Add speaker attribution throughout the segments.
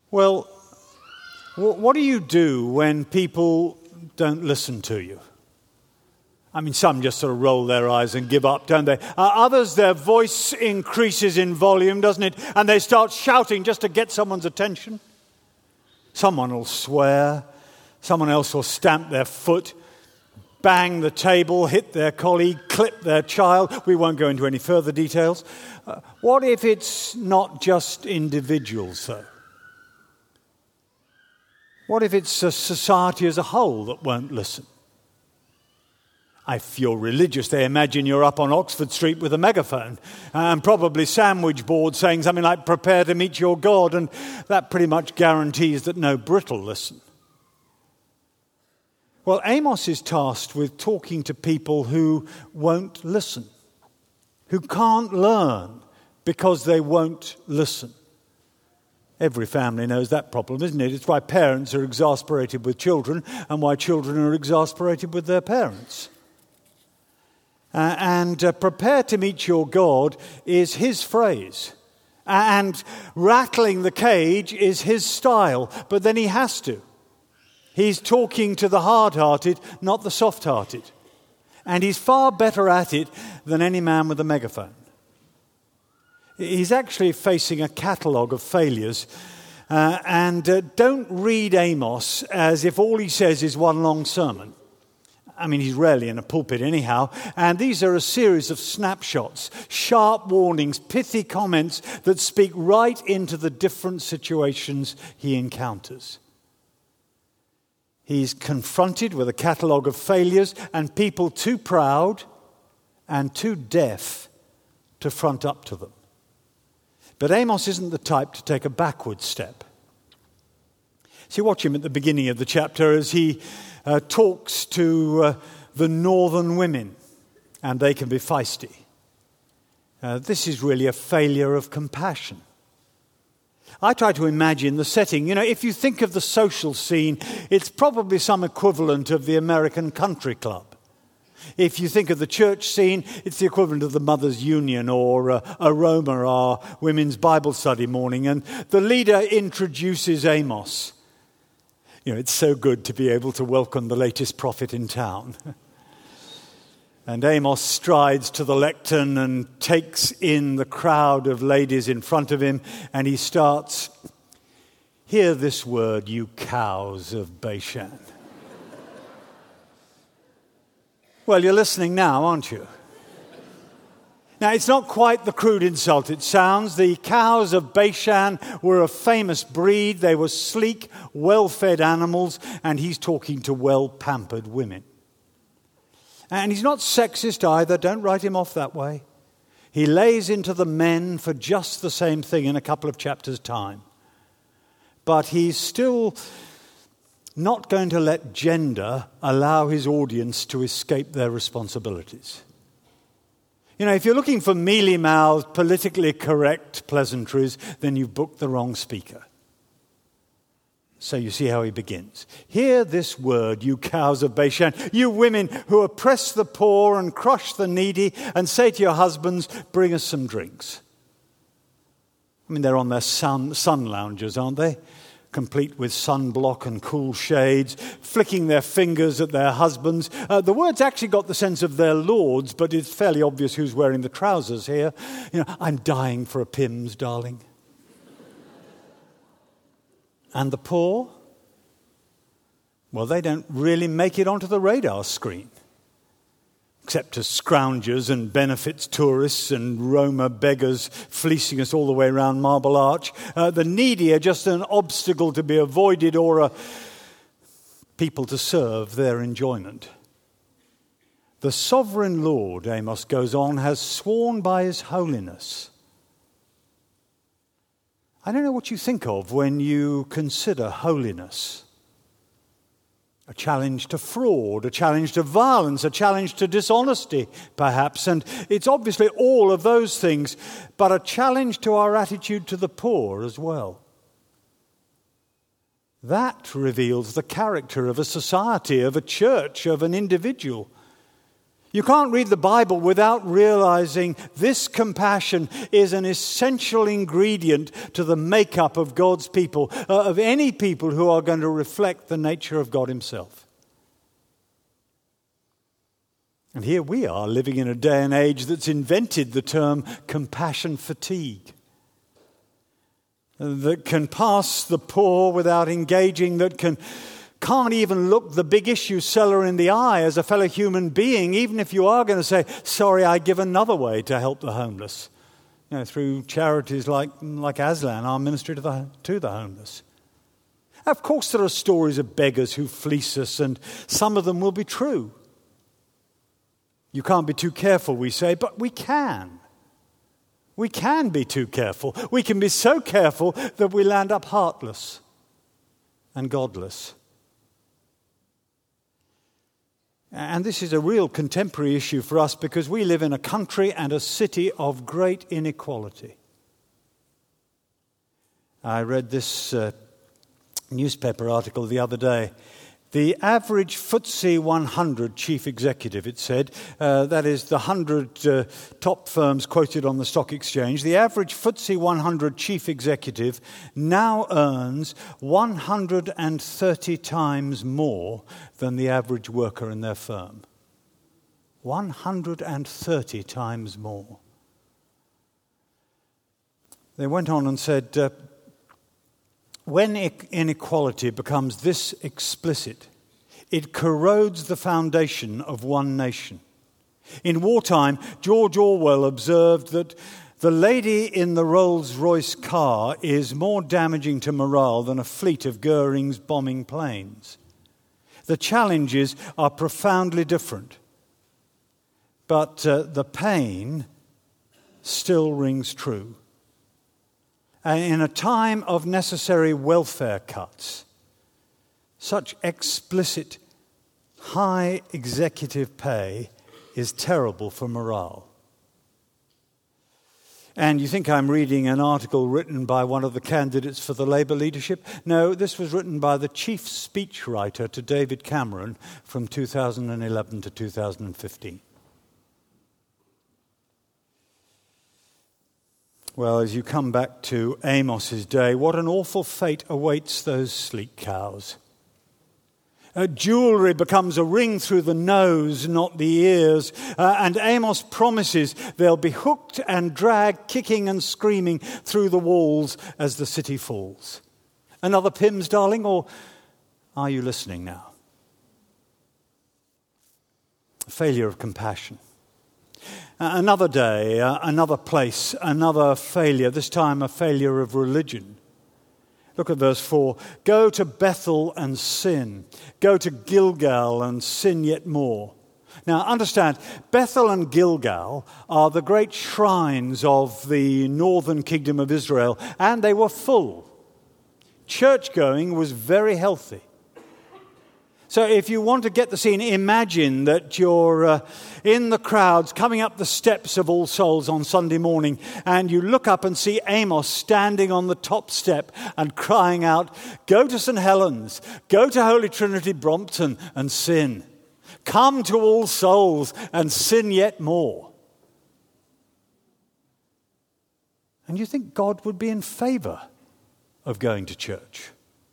Speaker 1: Well, what do you do when people don't listen to you? I mean, some just sort of roll their eyes and give up, don't they? Others, their voice increases in volume, doesn't it? And they start shouting just to get someone's attention. Someone will swear. Someone else will stamp their foot, bang the table, hit their colleague, clip their child. We won't go into any further details. What if it's not just individuals, though? What if it's a society as a whole that won't listen? If you're religious, they imagine you're up on Oxford Street with a megaphone and probably sandwich board saying something like, "Prepare to meet your God," and that pretty much guarantees that no Brit will listen. Well, Amos is tasked with talking to people who won't listen, who can't learn because they won't listen. Every family knows that problem, isn't it? It's why parents are exasperated with children and why children are exasperated with their parents. Prepare to meet your God is his phrase. And rattling the cage is his style. But then he has to. He's talking to the hard-hearted, not the soft-hearted. And he's far better at it than any man with a megaphone. He's actually facing a catalogue of failures. Don't read Amos as if all he says is one long sermon. I mean, he's rarely in a pulpit anyhow. And these are a series of snapshots, sharp warnings, pithy comments that speak right into the different situations he encounters. He's confronted with a catalogue of failures and people too proud and too deaf to front up to them. But Amos isn't the type to take a backward step. So you watch him at the beginning of the chapter as he talks to the northern women, and they can be feisty. This is really a failure of compassion. I try to imagine the setting. You know, if you think of the social scene, it's probably some equivalent of the American country club. If you think of the church scene, it's the equivalent of the Mothers' Union or Aroma, our women's Bible study morning. And the leader introduces Amos. You know, it's so good to be able to welcome the latest prophet in town. And Amos strides to the lectern and takes in the crowd of ladies in front of him, and he starts, "Hear this word, you cows of Bashan." Well, you're listening now, aren't you? Now, it's not quite the crude insult it sounds. The cows of Bashan were a famous breed. They were sleek, well-fed animals, and he's talking to well-pampered women. And he's not sexist either. Don't write him off that way. He lays into the men for just the same thing in a couple of chapters' time. But he's still not going to let gender allow his audience to escape their responsibilities. You know, if you're looking for mealy-mouthed, politically correct pleasantries, then you've booked the wrong speaker. So you see how he begins. "Hear this word, you cows of Bashan, you women who oppress the poor and crush the needy, and say to your husbands, 'Bring us some drinks.'" I mean, they're on their sun loungers, aren't they? Complete with sunblock and cool shades, flicking their fingers at their husbands. The word's actually got the sense of their lords, but it's fairly obvious who's wearing the trousers here. You know, "I'm dying for a Pimm's, darling." And the poor? Well, they don't really make it onto the radar screen. Except as scroungers and benefits tourists and Roma beggars fleecing us all the way around Marble Arch. The needy are just an obstacle to be avoided or a people to serve their enjoyment. The sovereign Lord, Amos goes on, has sworn by his holiness. I don't know what you think of when you consider holiness. A challenge to fraud, a challenge to violence, a challenge to dishonesty, perhaps. And it's obviously all of those things, but a challenge to our attitude to the poor as well. That reveals the character of a society, of a church, of an individual. You can't read the Bible without realizing this compassion is an essential ingredient to the makeup of God's people, of any people who are going to reflect the nature of God himself. And here we are living in a day and age that's invented the term compassion fatigue. That can pass the poor without engaging, that can't even look the big issue seller in the eye as a fellow human being, even if you are going to say, sorry, I give another way to help the homeless. Through charities like Aslan, our ministry to the homeless. Of course there are stories of beggars who fleece us, and some of them will be true. You can't be too careful, we say, but we can. We can be too careful. We can be so careful that we land up heartless and godless. And this is a real contemporary issue for us because we live in a country and a city of great inequality. I read this newspaper article the other day. The average FTSE 100 chief executive, it said, that is the 100 top firms quoted on the stock exchange, the average FTSE 100 chief executive now earns 130 times more than the average worker in their firm. 130 times more. They went on and said, when inequality becomes this explicit, it corrodes the foundation of one nation. In wartime, George Orwell observed that the lady in the Rolls-Royce car is more damaging to morale than a fleet of Goering's bombing planes. The challenges are profoundly different, but the pain still rings true. And in a time of necessary welfare cuts, such explicit high executive pay is terrible for morale. And you think I'm reading an article written by one of the candidates for the Labour leadership? No, this was written by the chief speechwriter to David Cameron from 2011 to 2015. Well, as you come back to Amos's day, what an awful fate awaits those sleek cows. Jewelry becomes a ring through the nose, not the ears. And Amos promises they'll be hooked and dragged, kicking and screaming through the walls as the city falls. Another Pimm's, darling, or are you listening now? A failure of compassion. Another day, another place, another failure, this time a failure of religion. Look at verse 4. Go to Bethel and sin. Go to Gilgal and sin yet more. Now understand, Bethel and Gilgal are the great shrines of the northern kingdom of Israel, and they were full. Church-going was very healthy. So if you want to get the scene, imagine that you're in the crowds coming up the steps of All Souls on Sunday morning, and you look up and see Amos standing on the top step and crying out, go to St. Helens, go to Holy Trinity Brompton and sin. Come to All Souls and sin yet more. And you think God would be in favor of going to church?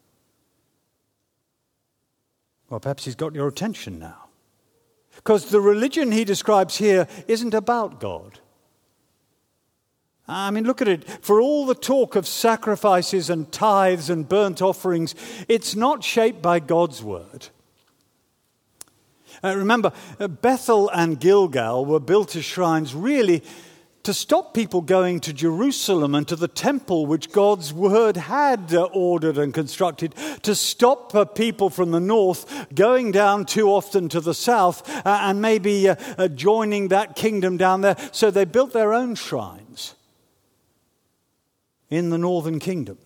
Speaker 1: Well, perhaps he's got your attention now. Because the religion he describes here isn't about God. I mean, look at it. For all the talk of sacrifices and tithes and burnt offerings, it's not shaped by God's word. Remember, Bethel and Gilgal were built as shrines really to stop people going to Jerusalem and to the temple which God's word had ordered and constructed, to stop people from the north going down too often to the south and maybe joining that kingdom down there. So they built their own shrines in the northern kingdom.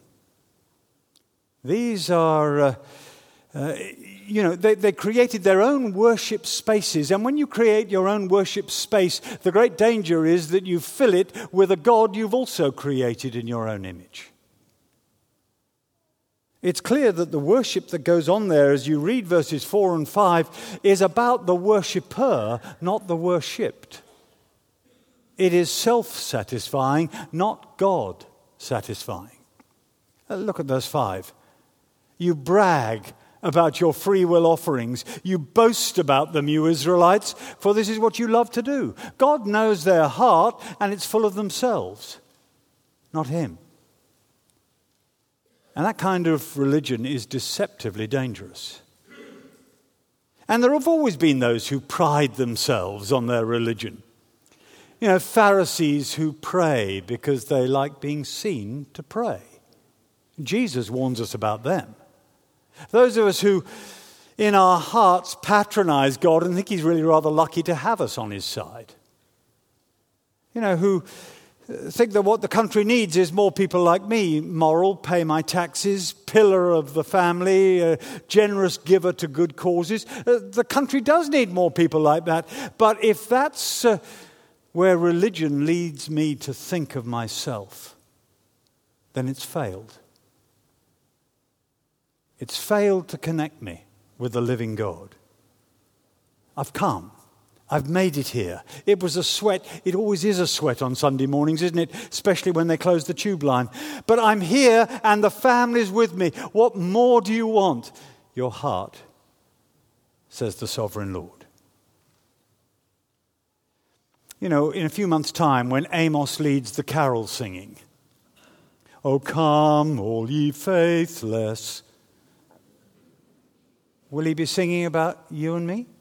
Speaker 1: These are... they created their own worship spaces. And when you create your own worship space, the great danger is that you fill it with a God you've also created in your own image. It's clear that the worship that goes on there as you read verses 4 and 5 is about the worshipper, not the worshipped. It is self-satisfying, not God-satisfying. Look at verse 5. You brag about your free will offerings. You boast about them, you Israelites, for this is what you love to do. God knows their heart, and it's full of themselves, not Him. And that kind of religion is deceptively dangerous. And there have always been those who pride themselves on their religion. You know, Pharisees who pray because they like being seen to pray. Jesus warns us about them. Those of us who, in our hearts, patronize God and think He's really rather lucky to have us on His side. You know, who think that what the country needs is more people like me, moral, pay my taxes, pillar of the family, a generous giver to good causes. The country does need more people like that. But if that's where religion leads me to think of myself, then it's failed. It's failed to connect me with the living God. I've come. I've made it here. It was a sweat. It always is a sweat on Sunday mornings, isn't it? Especially when they close the tube line. But I'm here and the family's with me. What more do you want? Your heart, says the sovereign Lord. You know, in a few months' time, when Amos leads the carol singing, "O come, all ye faithless," will he be singing about you and me?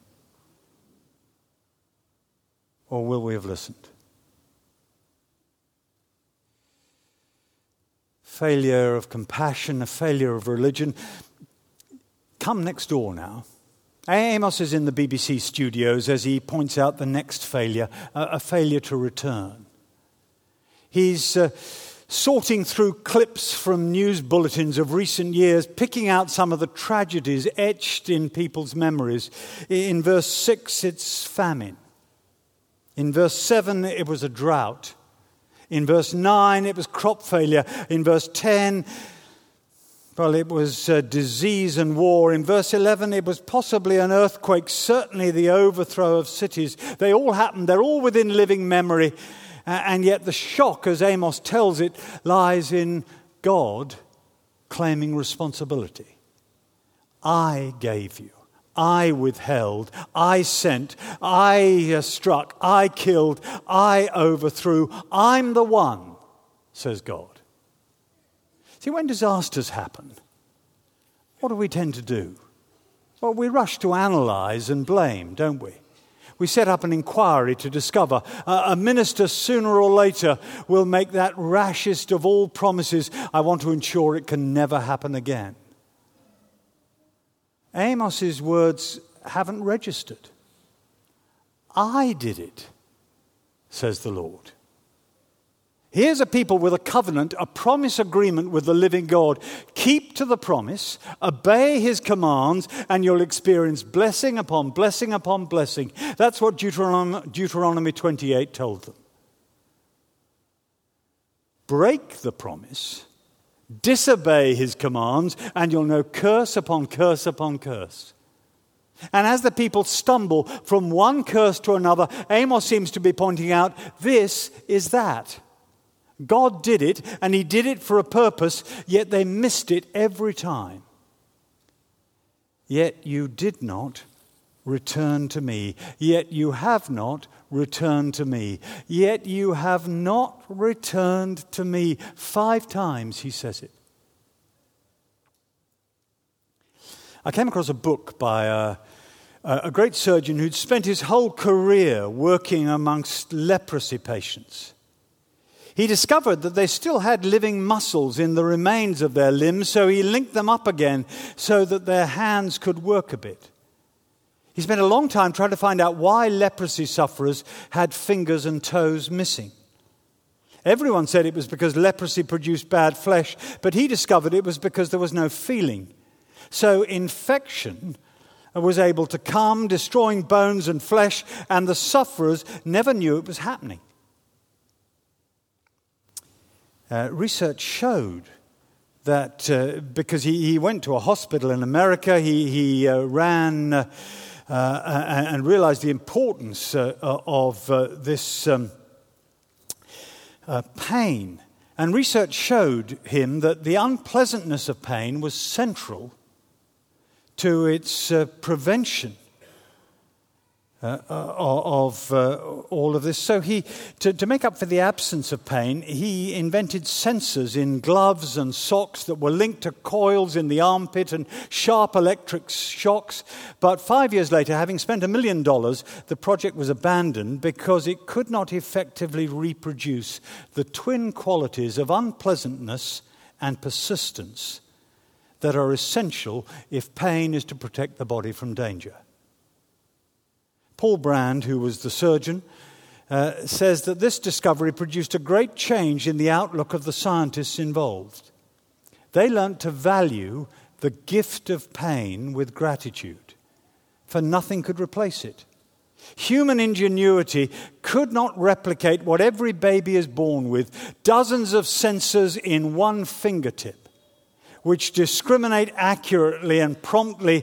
Speaker 1: Or will we have listened? Failure of compassion, a failure of religion. Come next door now. Amos is in the BBC studios as he points out the next failure, a failure to return. He's sorting through clips from news bulletins of recent years, picking out some of the tragedies etched in people's memories. In verse 6, it's famine. In verse 7, it was a drought. In verse 9, it was crop failure. In verse 10, well, it was disease and war. In verse 11, it was possibly an earthquake, certainly the overthrow of cities. They all happened. They're all within living memory. And yet the shock, as Amos tells it, lies in God claiming responsibility. I gave you. I withheld, I sent, I struck, I killed, I overthrew. I'm the one, says God. See, when disasters happen, what do we tend to do? Well, we rush to analyze and blame, don't we? We set up an inquiry to discover. A minister sooner or later will make that rashest of all promises. I want to ensure it can never happen again. Amos's words haven't registered. I did it, says the Lord. Here's a people with a covenant, a promise agreement with the living God. Keep to the promise, obey His commands, and you'll experience blessing upon blessing upon blessing. That's what Deuteronomy 28 told them. Break the promise, disobey His commands, and you'll know curse upon curse upon curse. And as the people stumble from one curse to another, Amos seems to be pointing out, this is that. God did it, and He did it for a purpose, yet they missed it every time. Yet you did not return to me. Yet you have not returned to me. Yet you have not returned to me. 5 times he says it. I came across a book by a great surgeon who'd spent his whole career working amongst leprosy patients. He discovered that they still had living muscles in the remains of their limbs, so he linked them up again so that their hands could work a bit. He spent a long time trying to find out why leprosy sufferers had fingers and toes missing. Everyone said it was because leprosy produced bad flesh, but he discovered it was because there was no feeling. So infection was able to come, destroying bones and flesh, and the sufferers never knew it was happening. Research showed that because he went to a hospital in America, he ran and realized the importance of this pain. And research showed him that the unpleasantness of pain was central to its prevention of all of this. So to make up for the absence of pain, he invented sensors in gloves and socks that were linked to coils in the armpit and sharp electric shocks. But 5 years later, having spent $1 million, the project was abandoned because it could not effectively reproduce the twin qualities of unpleasantness and persistence that are essential if pain is to protect the body from danger. Paul Brand, who was the surgeon, says that this discovery produced a great change in the outlook of the scientists involved. They learnt to value the gift of pain with gratitude, for nothing could replace it. Human ingenuity could not replicate what every baby is born with, dozens of sensors in one fingertip, which discriminate accurately and promptly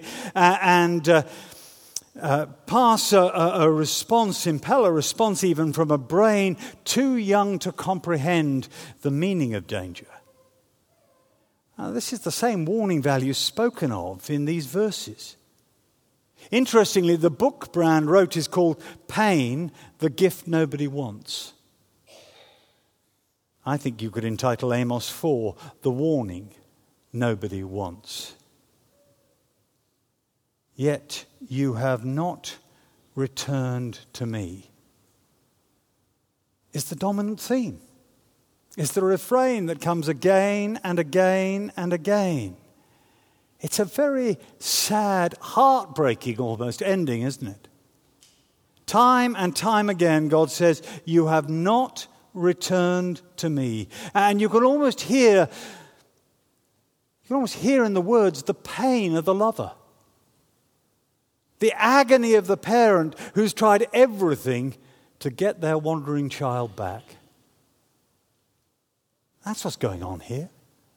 Speaker 1: pass a response, impel a response even from a brain too young to comprehend the meaning of danger. Now, this is the same warning value spoken of in these verses. Interestingly, the book Brand wrote is called Pain, the Gift Nobody Wants. I think you could entitle Amos 4, The Warning Nobody Wants. Yet you have not returned to me, is the dominant theme. It's the refrain that comes again and again and again. It's a very sad, heartbreaking almost ending, isn't it? Time and time again, God says, you have not returned to me. And you can almost hear in the words the pain of the lover. The agony of the parent who's tried everything to get their wandering child back. That's what's going on here.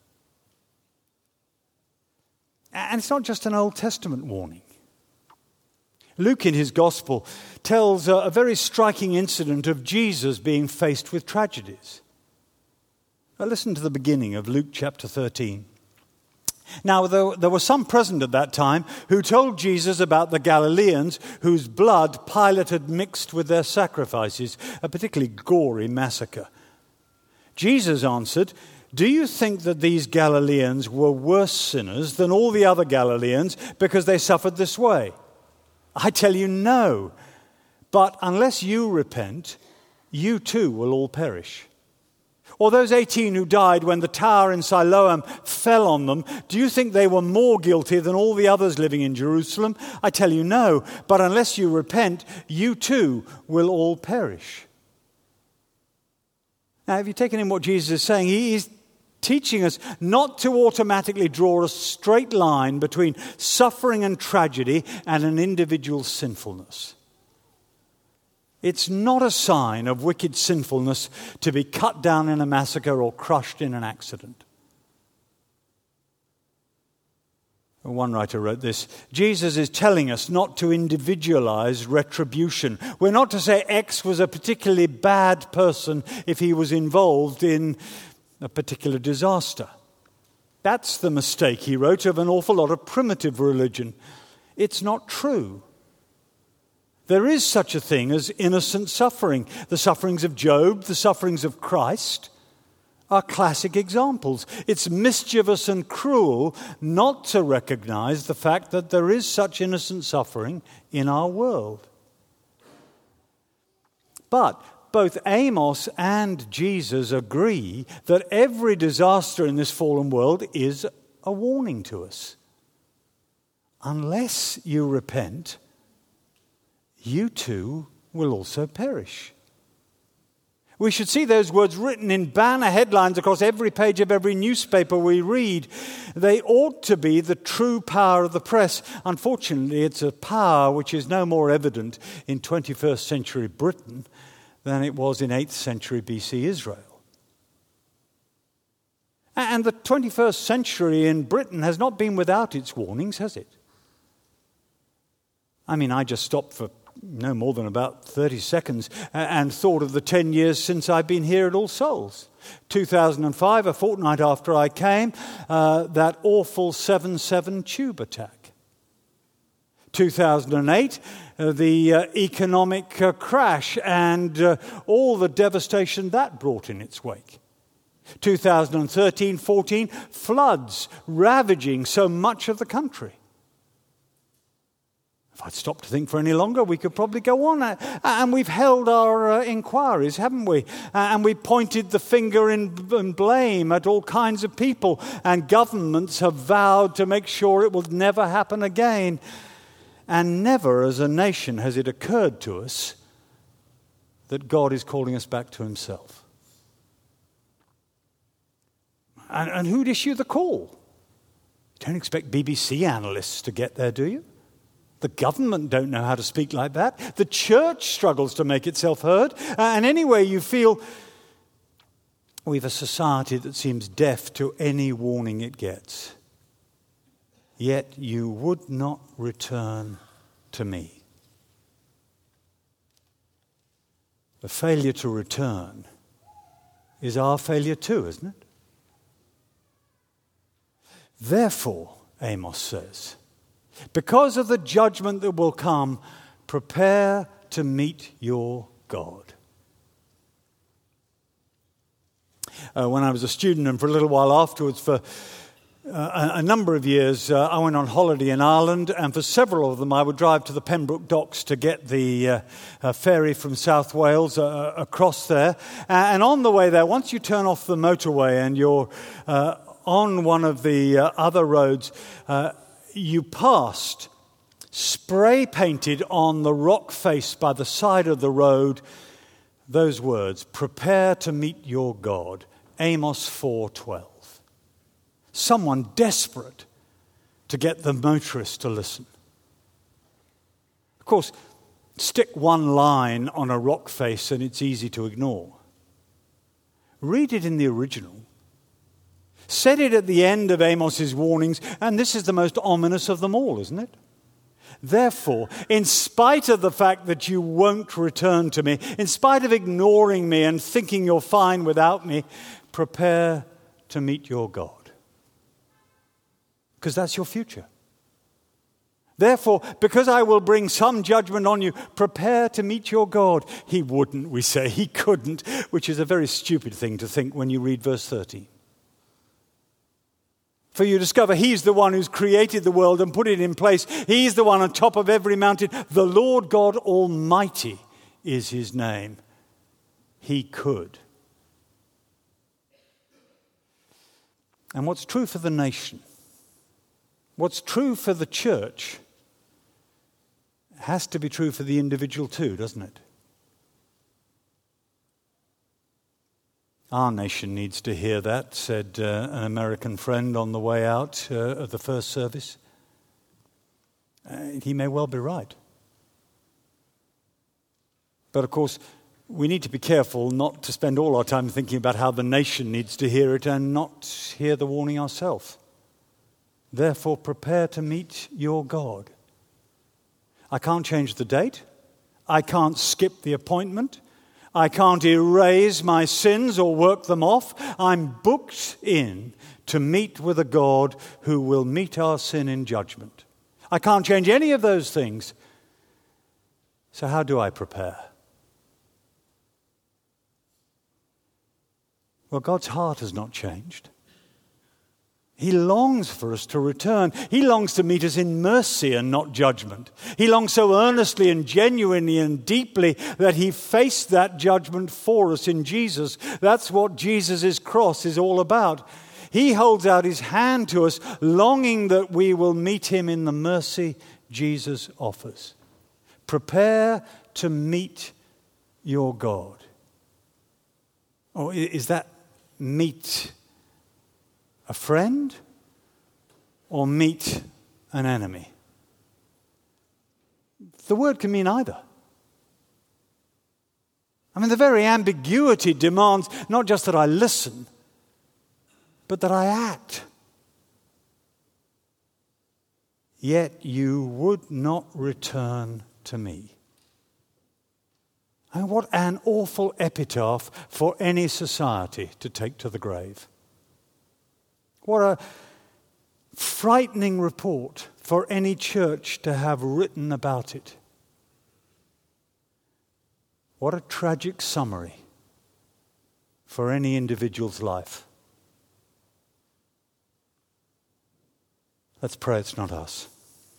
Speaker 1: And it's not just an Old Testament warning. Luke in his Gospel tells a very striking incident of Jesus being faced with tragedies. Listen to the beginning of Luke chapter 13. Now, there were some present at that time who told Jesus about the Galileans whose blood Pilate had mixed with their sacrifices, a particularly gory massacre. Jesus answered, "Do you think that these Galileans were worse sinners than all the other Galileans because they suffered this way? I tell you, no. But unless you repent, you too will all perish. Or those 18 who died when the tower in Siloam fell on them, do you think they were more guilty than all the others living in Jerusalem? I tell you, no. But unless you repent, you too will all perish." Now, have you taken in what Jesus is saying? He is teaching us not to automatically draw a straight line between suffering and tragedy and an individual's sinfulness. It's not a sign of wicked sinfulness to be cut down in a massacre or crushed in an accident. One writer wrote this: Jesus is telling us not to individualize retribution. We're not to say X was a particularly bad person if he was involved in a particular disaster. That's the mistake, he wrote, of an awful lot of primitive religion. It's not true. There is such a thing as innocent suffering. The sufferings of Job, the sufferings of Christ are classic examples. It's mischievous and cruel not to recognize the fact that there is such innocent suffering in our world. But both Amos and Jesus agree that every disaster in this fallen world is a warning to us. Unless you repent, you too will also perish. We should see those words written in banner headlines across every page of every newspaper we read. They ought to be the true power of the press. Unfortunately, it's a power which is no more evident in 21st century Britain than it was in 8th century BC Israel. And the 21st century in Britain has not been without its warnings, has it? I mean, I just stopped for no more than about 30 seconds and thought of the 10 years since I've been here at All Souls. 2005, a fortnight after I came, that awful 7/7 tube attack. 2008, the economic crash and all the devastation that brought in its wake. 2013-14, floods ravaging so much of the country. If I'd stopped to think for any longer, we could probably go on. And we've held our inquiries, haven't we? And we pointed the finger in blame at all kinds of people. And governments have vowed to make sure it will never happen again. And never as a nation has it occurred to us that God is calling us back to himself. And who'd issue the call? You don't expect BBC analysts to get there, do you? The government don't know how to speak like that. The church struggles to make itself heard. And anyway, you feel we've a society that seems deaf to any warning it gets. Yet you would not return to me. The failure to return is our failure too, isn't it? Therefore, Amos says, because of the judgment that will come, prepare to meet your God. When I was a student and for a little while afterwards, for a number of years, I went on holiday in Ireland, and for several of them I would drive to the Pembroke Docks to get the ferry from South Wales across there. And on the way there, once you turn off the motorway and you're on one of the other roads, you passed, spray painted on the rock face by the side of the road, those words, prepare to meet your God, Amos 4:12. Someone desperate to get the motorist to listen. Of course, stick one line on a rock face and it's easy to ignore. Read it in the original. Said it at the end of Amos's warnings, and this is the most ominous of them all, isn't it? Therefore, in spite of the fact that you won't return to me, in spite of ignoring me and thinking you're fine without me, prepare to meet your God. Because that's your future. Therefore, because I will bring some judgment on you, prepare to meet your God. He wouldn't, we say. He couldn't, which is a very stupid thing to think when you read verse 13. For you discover he's the one who's created the world and put it in place. He's the one on top of every mountain. The Lord God Almighty is his name. He could. And what's true for the nation, what's true for the church, has to be true for the individual too, doesn't it? Our nation needs to hear that, said an American friend on the way out of the first service. He may well be right. But of course, we need to be careful not to spend all our time thinking about how the nation needs to hear it and not hear the warning ourselves. Therefore, prepare to meet your God. I can't change the date. I can't skip the appointment. I can't erase my sins or work them off. I'm booked in to meet with a God who will meet our sin in judgment. I can't change any of those things. So how do I prepare? Well, God's heart has not changed. He longs for us to return. He longs to meet us in mercy and not judgment. He longs so earnestly and genuinely and deeply that he faced that judgment for us in Jesus. That's what Jesus' cross is all about. He holds out his hand to us, longing that we will meet him in the mercy Jesus offers. Prepare to meet your God. Or is that meet a friend or meet an enemy? The word can mean either. I mean, the very ambiguity demands not just that I listen, but that I act. Yet you would not return to me. And what an awful epitaph for any society to take to the grave. What a frightening report for any church to have written about it. What a tragic summary for any individual's life. Let's pray it's not us.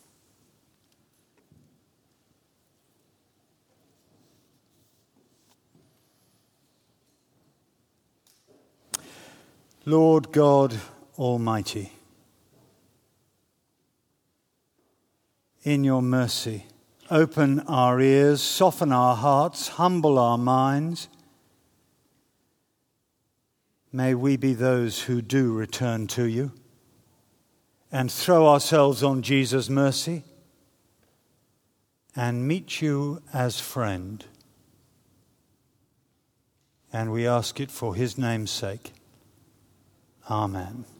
Speaker 1: Lord God Almighty, in your mercy, open our ears, soften our hearts, humble our minds. May we be those who do return to you and throw ourselves on Jesus' mercy and meet you as friend. And we ask it for his name's sake. Amen.